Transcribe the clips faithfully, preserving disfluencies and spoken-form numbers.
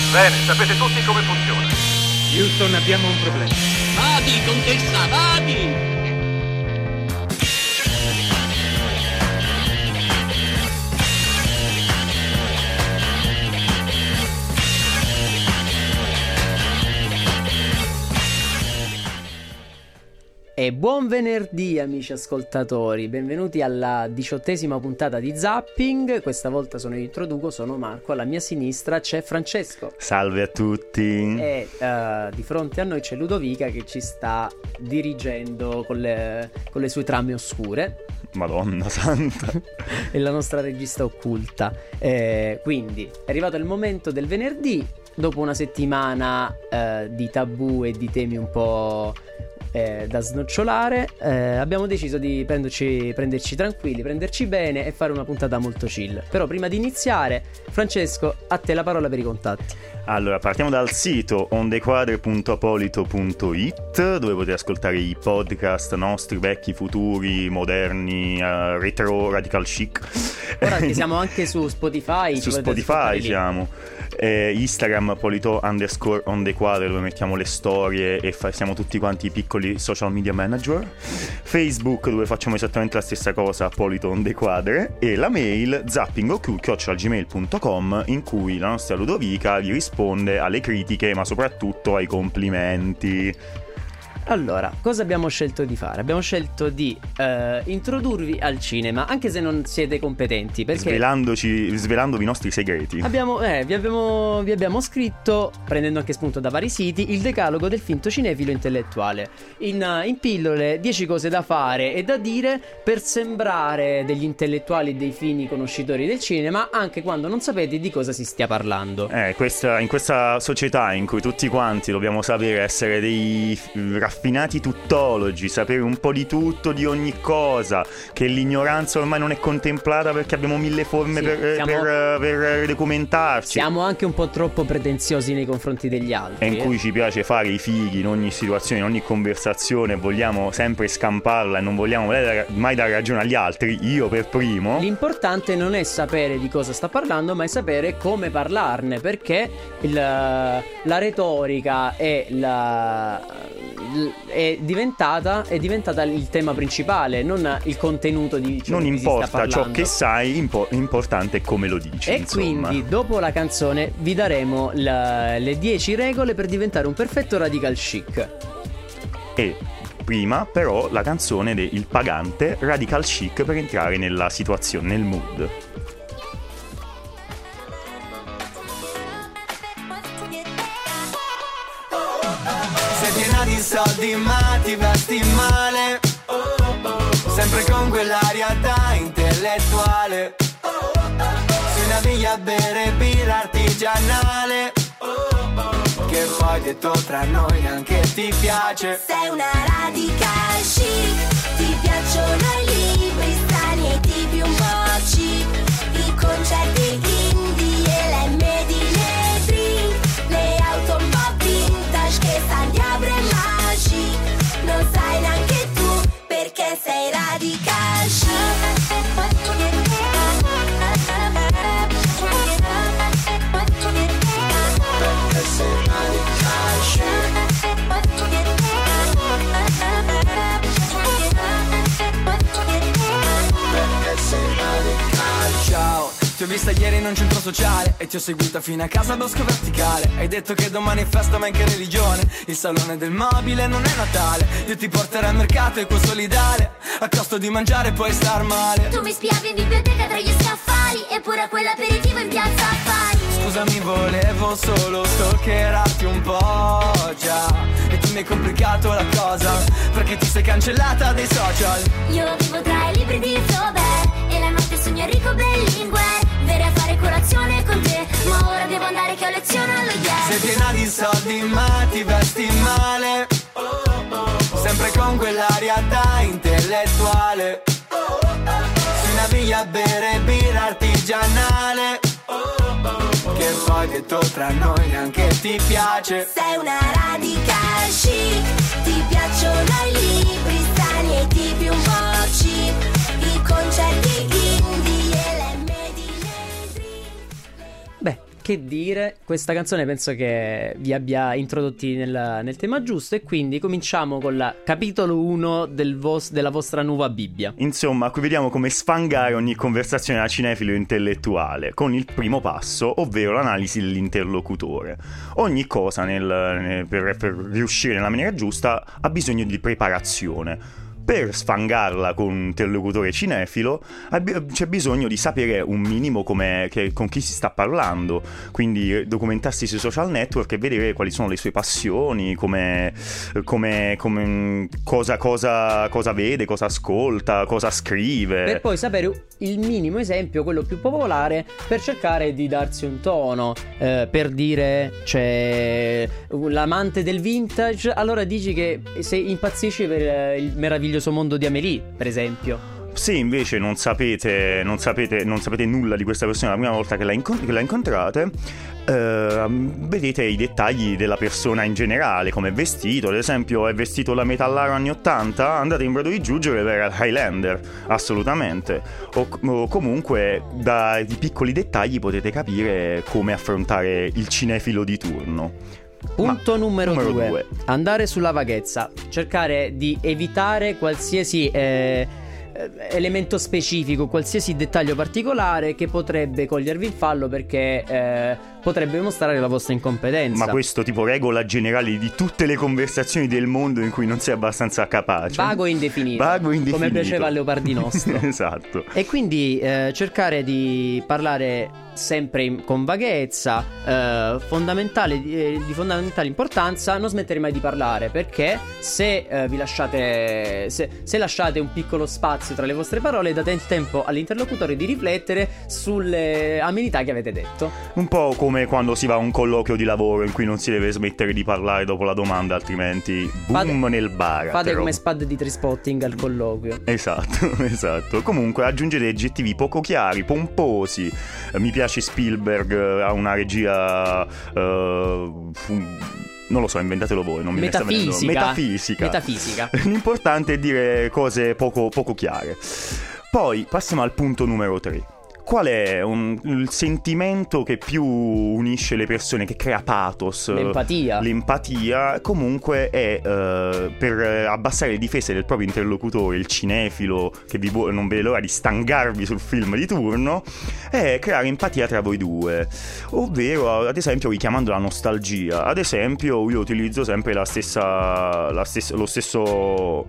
Bene, sapete tutti come funziona. Houston, abbiamo un problema. Vadi, contessa, vadi! E buon venerdì amici ascoltatori, benvenuti alla diciottesima puntata di Zapping. Questa volta sono io introduco, sono Marco, alla mia sinistra c'è Francesco. Salve a tutti. E uh, di fronte a noi c'è Ludovica che ci sta dirigendo con le, con le sue trame oscure. Madonna santa. È la nostra regista occulta. eh, Quindi è arrivato il momento del venerdì. Dopo una settimana uh, di tabù e di temi un po' Eh, da snocciolare, eh, abbiamo deciso di prenderci, prenderci tranquilli, prenderci bene e fare una puntata molto chill. Però prima di iniziare, Francesco, a te la parola per i contatti. Allora, partiamo dal sito ondequadre punto apolito punto it, dove potete ascoltare i podcast nostri, vecchi, futuri, moderni, uh, retro, radical chic. Ora che siamo anche su Spotify. Su Spotify siamo. Eh, Instagram polito underscore ondequadre, dove mettiamo le storie e fa- siamo tutti quanti piccoli social media manager. Facebook, dove facciamo esattamente la stessa cosa, polito ondequadre. E la mail zappingoq chiocciola gmail punto com, in cui la nostra Ludovica vi risponde alle critiche ma soprattutto ai complimenti. Allora, cosa abbiamo scelto di fare? Abbiamo scelto di uh, introdurvi al cinema, anche se non siete competenti, perché Svelandoci, svelandovi i nostri segreti. Abbiamo, eh, vi, abbiamo, vi abbiamo scritto, prendendo anche spunto da vari siti, il decalogo del finto cinefilo intellettuale. In, uh, in pillole, dieci cose da fare e da dire per sembrare degli intellettuali, dei fini conoscitori del cinema, anche quando non sapete di cosa si stia parlando. Eh, questa, in questa società in cui tutti quanti dobbiamo sapere essere dei raffinati tuttologi, sapere un po' di tutto, di ogni cosa, che l'ignoranza ormai non è contemplata perché abbiamo mille forme Sì, per, siamo, per, per documentarci. Siamo anche un po' troppo pretenziosi nei confronti degli altri. E in eh. cui ci piace fare i fighi in ogni situazione, in ogni conversazione, vogliamo sempre scamparla e non vogliamo mai dare ragione agli altri, io per primo. L'importante non è sapere di cosa sta parlando, ma è sapere come parlarne, perché il, la retorica e la... è diventata è diventata il tema principale, non il contenuto di ciò non che importa si sta parlando. Ciò che sai, impo- importante è come lo dici. E insomma. quindi dopo la canzone vi daremo la, le dieci regole per diventare un perfetto radical chic. E prima però la canzone del Pagante, radical chic, per entrare nella situazione, nel mood. Di soldi ma ti vesti male, sempre con quell'aria da intellettuale. Sui navigli a bere birra artigianale, che poi detto tra noi neanche ti piace. Sei una radical chic, ti piacciono i libri strani e i tipi un po' cheap, i concerti indie e le medine drink, le auto un po' vintage che stanno di abre magic. Non sai neanche tu perché sei radical chic. Perché sei radical chic. Perché sei radical chic. Ciao, ti ho vista ieri in un centro sociale e ti ho seguita fino a casa a Bosco Verticale. Hai detto che domani è festa ma in che religione? Il salone del mobile non è Natale. Io ti porterò al mercato equo solidale, a costo di mangiare e poi star male. Tu mi spiavi in biblioteca tra gli scaffali, eppure a quell'aperitivo in piazza Affari. Scusami, volevo solo stalkerarti un po' già, e tu mi hai complicato la cosa perché ti sei cancellata dai social. Io vivo tra i libri di Flaubert e la notte sogno Enrico Berlinguer. Verrei a fare colazione con te, ma ora devo andare che ho lezione allo ieri. Sei piena di soldi ma ti vesti male, sempre con quell'aria da intellettuale. Sui navigli a bere birra artigianale, che poi detto tra noi neanche ti piace. Sei una radical chic, ti piacciono i libri strani e i tipi un po' cheap, i concerti indie e le medine drink. Beh, che dire, questa canzone penso che vi abbia introdotti nel, nel tema giusto, e quindi cominciamo con la capitolo uno del vos- della vostra nuova Bibbia. Insomma, qui vediamo come sfangare ogni conversazione da cinefilo intellettuale con il primo passo, ovvero l'analisi dell'interlocutore. Ogni cosa nel, nel, per, per riuscire nella maniera giusta ha bisogno di preparazione. Per sfangarla con un interlocutore cinefilo c'è bisogno di sapere un minimo come, che, con chi si sta parlando, quindi documentarsi sui social network e vedere quali sono le sue passioni, come, come, come cosa, cosa, cosa vede, cosa ascolta, cosa scrive. Per poi sapere il minimo esempio, quello più popolare, per cercare di darsi un tono. Eh, per dire, c'è l'amante del vintage, allora dici che se impazzisci per il meraviglioso mondo di Amélie, per esempio. Se invece non sapete, non sapete, non sapete nulla di questa persona la prima volta che la, incont- che la incontrate, eh, vedete i dettagli della persona in generale, come è vestito. Ad esempio, è vestito da metallaro anni ottanta, andate in grado di giungere per Highlander, assolutamente. O, o comunque dai piccoli dettagli potete capire come affrontare il cinefilo di turno. Punto Ma, numero, numero due. due. Andare sulla vaghezza. Cercare di evitare qualsiasi eh, elemento specifico, qualsiasi dettaglio particolare che potrebbe cogliervi in fallo, perché eh, potrebbe mostrare la vostra incompetenza. Ma questo tipo regola generale di tutte le conversazioni del mondo in cui non sei abbastanza capace. Vago e indefinito. Vago e indefinito. Come piaceva a Leopardi nostro. Esatto. E quindi eh, cercare di parlare sempre in, con vaghezza, eh, fondamentale, eh, di fondamentale importanza non smettere mai di parlare, perché se eh, vi lasciate se, se lasciate un piccolo spazio tra le vostre parole, date il tempo all'interlocutore di riflettere sulle amenità che avete detto. Un po' come quando si va a un colloquio di lavoro in cui non si deve smettere di parlare dopo la domanda, altrimenti boom fate, nel bar. Fate come Spud di Trainspotting al colloquio. Esatto, esatto. Comunque aggiungete aggettivi poco chiari, pomposi. Eh, mi piace Spielberg, eh, ha una regia uh, fu- non lo so, inventatelo voi, non mi sta venendo. Metafisica. Metafisica. L'importante è dire cose poco, poco chiare. Poi passiamo al punto numero tre. Qual è un, il sentimento che più unisce le persone, che crea pathos? L'empatia. L'empatia comunque è uh, per abbassare le difese del proprio interlocutore, il cinefilo che vi vu- non vede l'ora di stangarvi sul film di turno, è creare empatia tra voi due, ovvero ad esempio richiamando la nostalgia. Ad esempio io utilizzo sempre la stessa, la stessa lo stesso uh,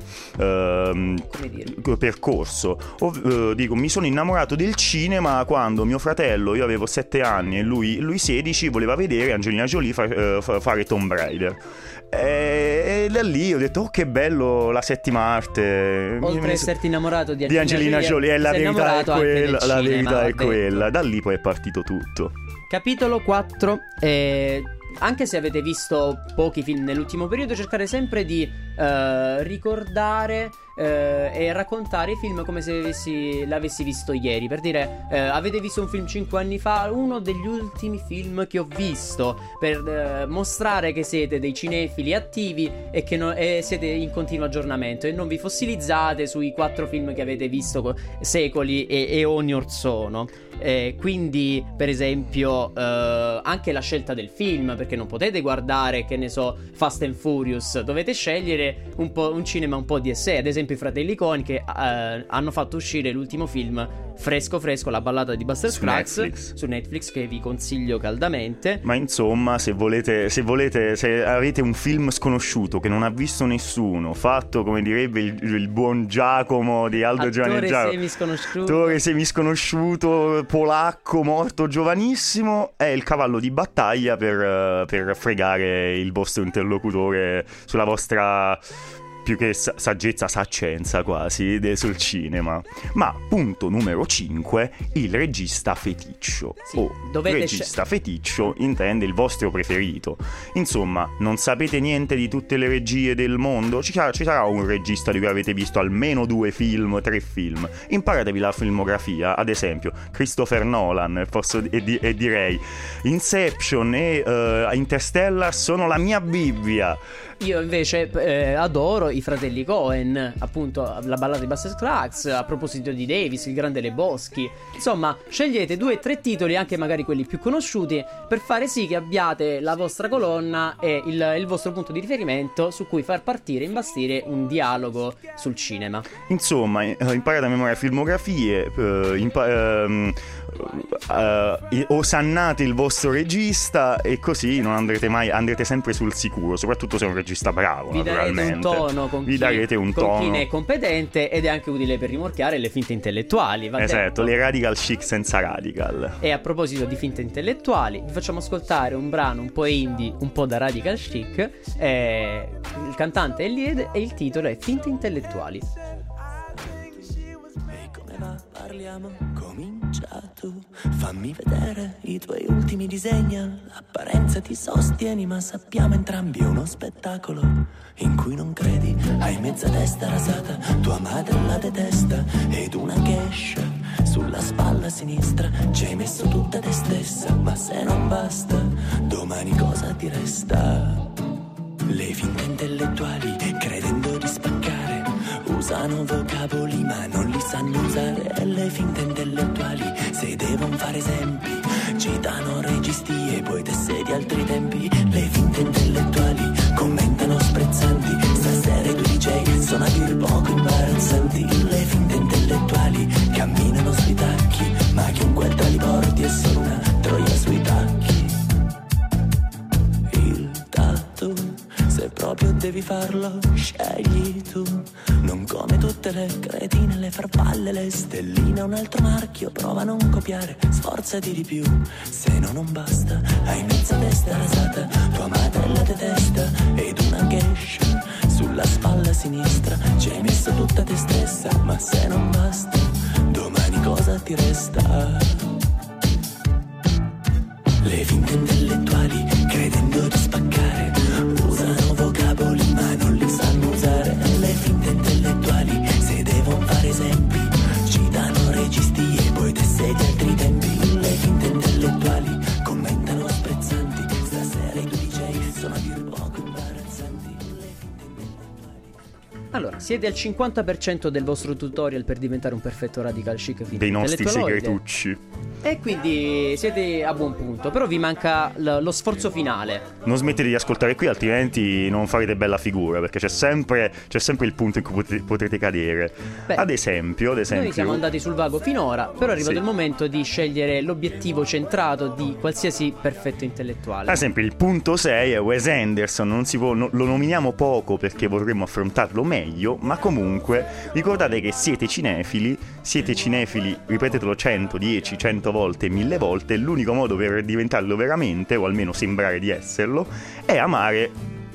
Come dire? percorso. Ov- uh, dico, mi sono innamorato del cinema quando mio fratello, io avevo sette anni e lui, lui sedici, voleva vedere Angelina Jolie fa, uh, fare Tomb Raider. E, e da lì ho detto, oh che bello la settima arte. Oltre ad esserti innamorato di Angelina, di Angelina Jolie, Jolie, la verità è quella, la cinema, verità è vabbè. quella. Da lì poi è partito tutto. Capitolo quattro. eh, Anche se avete visto pochi film nell'ultimo periodo, cercare sempre di eh, ricordare eh, e raccontare i film come se avessi, l'avessi visto ieri. Per dire, eh, avete visto un film cinque anni fa, uno degli ultimi film che ho visto, per eh, mostrare che siete dei cinefili attivi e che no, e siete in continuo aggiornamento, e non vi fossilizzate sui quattro film che avete visto co- secoli e eoni or sono. Eh, quindi, per esempio, eh, anche la scelta del film, perché non potete guardare, che ne so, Fast and Furious, dovete scegliere un po' un cinema un po' di sé. Ad esempio i fratelli Coen, che eh, hanno fatto uscire l'ultimo film fresco fresco, La ballata di Buster Su Scruggs, Netflix. su Netflix, che vi consiglio caldamente. Ma insomma, se volete, se volete, se avete un film sconosciuto che non ha visto nessuno, fatto come direbbe il, il buon Giacomo di Aldo Giovanni Attore Giacomo, semisconosciuto. attore semisconosciuto, polacco, morto giovanissimo, è il cavallo di battaglia per, per fregare il vostro interlocutore sulla vostra, più che sa- saggezza, saccenza quasi de- sul cinema. Ma punto numero cinque, il regista feticcio. Sì, O dovete regista feticcio intende il vostro preferito. Insomma, non sapete niente di tutte le regie del mondo? Ci, ci sarà un regista di cui avete visto almeno due film, tre film. Imparatevi la filmografia, ad esempio Christopher Nolan, forse, e, di- e direi Inception e uh, Interstellar sono la mia Bibbia. Io invece eh, adoro i fratelli Coen, appunto la ballata di Buster Scruggs, a proposito di Davis, il grande Lebowski. Insomma, scegliete due o tre titoli, anche magari quelli più conosciuti, per fare sì che abbiate la vostra colonna e il, il vostro punto di riferimento su cui far partire e imbastire un dialogo sul cinema. Insomma, imparate a memoria filmografie, eh, impa- ehm, eh, osannate il vostro regista e così non andrete mai, andrete sempre sul sicuro, soprattutto se è un regista bravo. Vi darete un tono con, Vi chi, darete un con tono. chi ne è competente, ed è anche utile per rimorchiare le finte intellettuali. Va esatto, detto. Le radical chic senza radical. E a proposito di finte intellettuali, vi facciamo ascoltare un brano un po' indie, un po' da radical chic. Eh, il cantante è Lied e il titolo è Finte intellettuali. E come va? Parliamo, comincia tu. Fammi vedere i tuoi ultimi disegni. All'apparenza ti sostieni, ma sappiamo entrambi è uno spettacolo in cui non credi. Hai mezza testa rasata, tua madre la detesta, ed una geisha sulla spalla sinistra. Ci hai messo tutta te stessa, ma se non basta, domani cosa ti resta? Le finte intellettuali, credendo di spaccare, usano vocaboli ma non li sanno usare. E le finte intellettuali, se devono fare esempi, citano registi e poetesse di altri tempi. Le finte intellettuali commentano sprezzanti, stasera i due D J sono a dir poco imbarazzanti. Le finte intellettuali camminano sui tacchi, ma chiunque tra li porti è solo una troia sui tacchi. Il tattoo, se proprio devi farlo, scegli tu. Non come tutte le cretine, le farfalle, le stelline. Un altro marchio, prova a non copiare, sforzati di più. Se no non basta, hai mezza testa rasata, tua madre la detesta, ed una geisha sulla spalla sinistra. Ci hai messo tutta te stessa, ma se non basta, domani cosa ti resta? Le finte intellettuali, credendo di spaccare, usano vocaboli ma non li sanno usare. Le finte intellettuali, se devono fare esempi, citano registi e poetesse di altri tempi. Le finte intellettuali commentano sprezzanti, stasera i due D J sono a dir poco imbarazzanti. Le finte intellettuali. Allora, siete al cinquanta per cento del vostro tutorial per diventare un perfetto radical chic finte Dei nostri intellettualoide. segretucci. E quindi siete a buon punto. Però vi manca l- lo sforzo finale. Non smettete di ascoltare qui, altrimenti non farete bella figura, perché c'è sempre, c'è sempre il punto in cui potrete, potrete cadere. Beh, ad esempio, ad esempio Noi siamo andati sul vago finora, però è arrivato Sì. il momento di scegliere l'obiettivo centrato di qualsiasi perfetto intellettuale. Ad esempio il punto sei è Wes Anderson. Non si può, no, lo nominiamo poco perché vorremmo affrontarlo meglio, ma comunque ricordate che siete cinefili. Siete cinefili, ripetetelo cento, dieci, cento volte, mille volte. L'unico modo per diventarlo veramente, o almeno sembrare di esserlo, è amare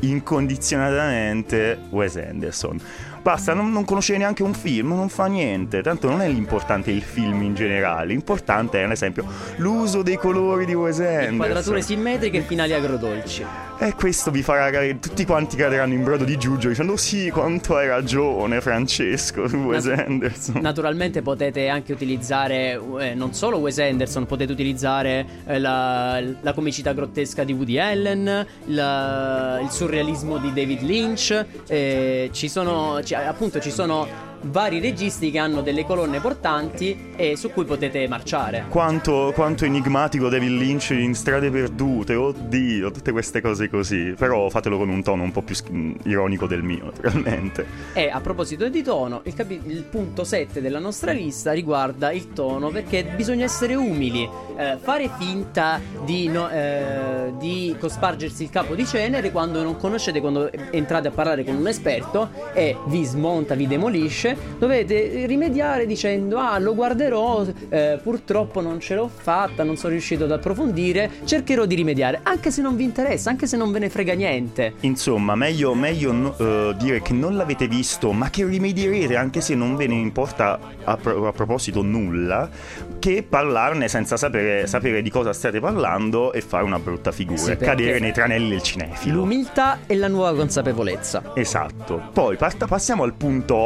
incondizionatamente Wes Anderson. Basta, non, non conoscere neanche un film, non fa niente. Tanto non è l'importante il film in generale. L'importante è, ad esempio, l'uso dei colori di Wes Anderson. Inquadrature simmetriche e finali agrodolci. E questo vi farà cadere, tutti quanti cadranno in brodo di giugno dicendo sì, quanto hai ragione Francesco su Wes Nat- Anderson. Naturalmente potete anche utilizzare eh, non solo Wes Anderson, potete utilizzare eh, la, la comicità grottesca di Woody Allen, la, il surrealismo di David Lynch. eh, Ci sono, ci- appunto ci sono vari registi che hanno delle colonne portanti e su cui potete marciare. Quanto, quanto enigmatico David Lynch in Strade Perdute, oddio, tutte queste cose così. Però fatelo con un tono un po' più sch- ironico del mio, naturalmente. E a proposito di tono, il, capi- il punto sette della nostra lista riguarda il tono, perché bisogna essere umili. Eh, fare finta di, no- eh, di cospargersi il capo di cenere quando non conoscete, quando entrate a parlare con un esperto e vi smonta, vi demolisce, dovete rimediare dicendo ah, lo guarderò, eh, purtroppo non ce l'ho fatta, non sono riuscito ad approfondire, cercherò di rimediare, anche se non vi interessa, anche se non ve ne frega niente. Insomma, meglio, meglio no- eh, dire che non l'avete visto, ma che rimedierete anche se non ve ne importa a, pro- a proposito nulla, che parlarne senza sapere, sapere di cosa state parlando e fare una brutta figura, Sì, e perché cadere nei tranelli del cinefilo. L'umiltà e la nuova consapevolezza. Esatto. Poi parta- passiamo al punto otto, che è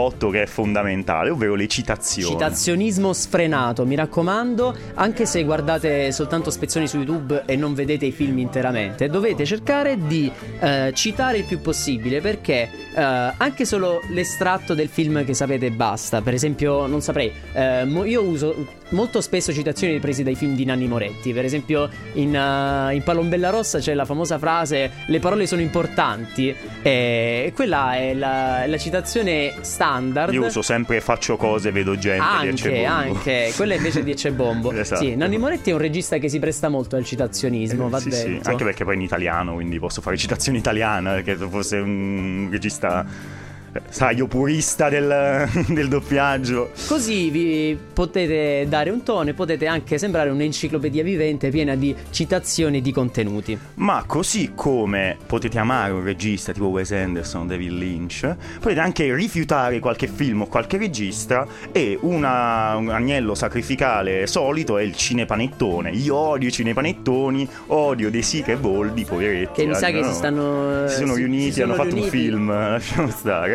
fondamentale, ovvero le citazioni. Citazionismo sfrenato, mi raccomando, anche se guardate soltanto spezzoni su YouTube e non vedete i film interamente, dovete cercare di eh, citare il più possibile, perché eh, anche solo l'estratto del film che sapete basta. Per esempio, non saprei, eh, mo- io uso molto spesso citazioni prese dai film di Nanni Moretti. Per esempio in, uh, in Palombella Rossa c'è la famosa frase "le parole sono importanti", e quella è la, è la citazione standard. Io uso sempre "faccio cose, vedo gente" anche, di Ecce Bombo. Anche, quella invece di Ecce Bombo. Esatto. Sì, Nanni Moretti è un regista che si presta molto al citazionismo, Eh, va sì, detto. sì, anche perché poi in italiano, quindi posso fare citazione italiana, perché se fosse un regista, sai, io purista del, del doppiaggio. Così vi potete dare un tono e potete anche sembrare un'enciclopedia vivente piena di citazioni e di contenuti. Ma così come potete amare un regista tipo Wes Anderson, David Lynch, potete anche rifiutare qualche film o qualche regista, e una, un agnello sacrificale solito è il cinepanettone. Io odio i cinepanettoni, odio De Sica e Boldi, poveretti. Che mi sa eh, che no? si stanno si sono si- riuniti, si sono hanno fatto riuniti. un film, lasciamo stare.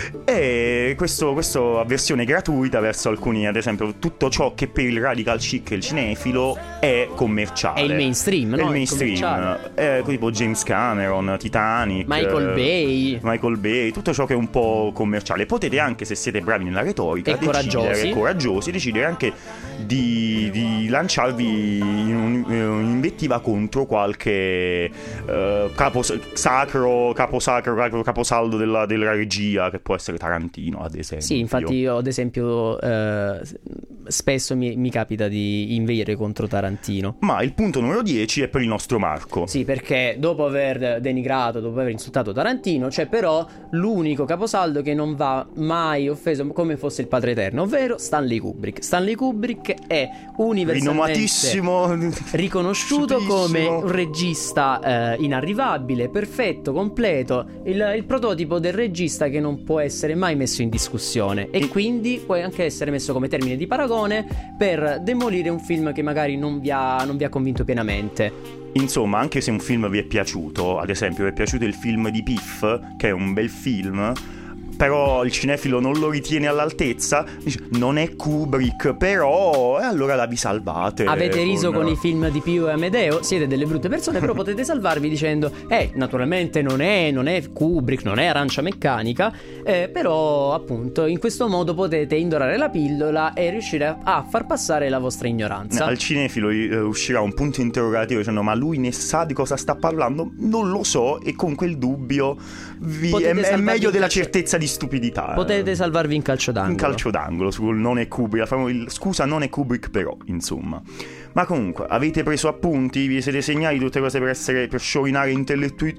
E questo, questo avversione gratuita verso alcuni, ad esempio, tutto ciò che per il radical chic e il cinefilo è commerciale. È il mainstream, È no? il È mainstream. commerciale. È tipo James Cameron, Titanic, Michael eh, Bay. Michael Bay, tutto ciò che è un po' commerciale. Potete anche, se siete bravi nella retorica, E coraggiosi. decidere, coraggiosi, decidere anche di, di lanciarvi in un- in un'invettiva contro qualche eh, capo sacro, caposacro, capo- caposaldo della, della regia, che può essere Tarantino, ad esempio. Sì, infatti io ad esempio eh, spesso mi, mi capita di inveire contro Tarantino. Ma il punto numero dieci è per il nostro Marco. Sì, perché dopo aver denigrato, dopo aver insultato Tarantino, c'è però l'unico caposaldo che non va mai offeso come fosse il Padre Eterno, ovvero Stanley Kubrick. Stanley Kubrick è universalmente Rinomatissimo, riconosciuto conosciutissimo. come un regista eh, inarrivabile, perfetto, completo, il, il prototipo del regista che non può essere mai messo in discussione, e quindi può anche essere messo come termine di paragone per demolire un film che magari non vi ha, non vi ha convinto pienamente. Insomma, anche se un film vi è piaciuto, ad esempio vi è piaciuto il film di Piff, che è un bel film, però il cinefilo non lo ritiene all'altezza, dice non è Kubrick, però, e allora la vi salvate. Avete riso con i film di Pio e Amedeo, siete delle brutte persone, però potete salvarvi dicendo eh, naturalmente non è, non è Kubrick, non è Arancia Meccanica, eh, però appunto in questo modo potete indorare la pillola e riuscire a, a far passare la vostra ignoranza. Al cinefilo eh, uscirà un punto interrogativo dicendo ma lui ne sa di cosa sta parlando? Non lo so, e con quel dubbio vi, è, Potete è salvarvi meglio in della calcio- certezza di stupidità. Potete salvarvi in calcio d'angolo. In calcio d'angolo sul non è Kubrick, famo il- scusa, non è Kubrick, però insomma. Ma comunque avete preso appunti, vi siete segnati tutte cose per essere, per sciorinare intellettu-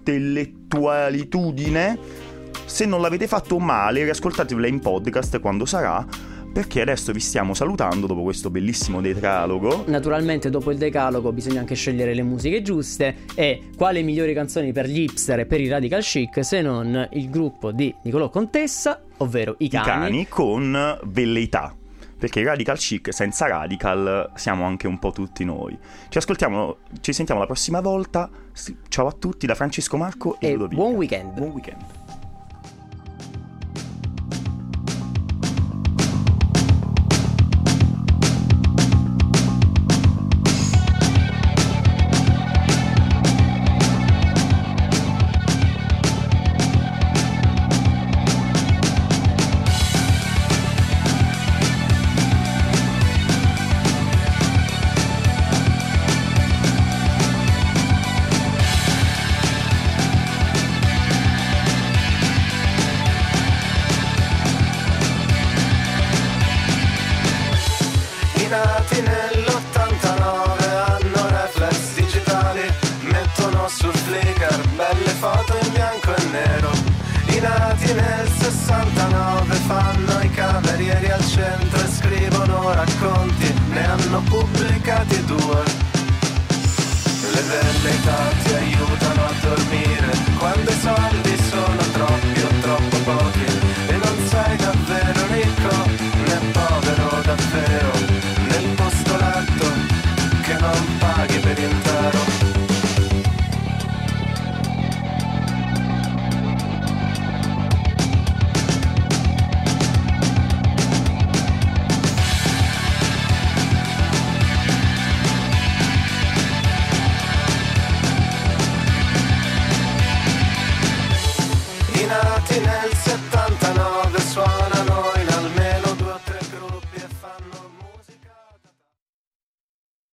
intellettualitudine. Se non l'avete fatto, male, riascoltatevela in podcast quando sarà, perché adesso vi stiamo salutando dopo questo bellissimo decalogo. Naturalmente dopo il decalogo bisogna anche scegliere le musiche giuste, e quale migliori canzoni per gli hipster e per i radical chic se non il gruppo di Nicolò Contessa, ovvero I I Cani. cani con velleità, perché i radical chic senza radical siamo anche un po' tutti noi. Ci ascoltiamo, ci sentiamo la prossima volta. Ciao a tutti da Francesco Marco e, E Ludovica. buon weekend. Buon weekend. I nati nell'ottantanove hanno reflex digitali, mettono su Flickr belle foto in bianco e nero. I nati nel sessantanove fanno i camerieri al centro e scrivono racconti, ne hanno pubblicati due. Le velleità ti aiutano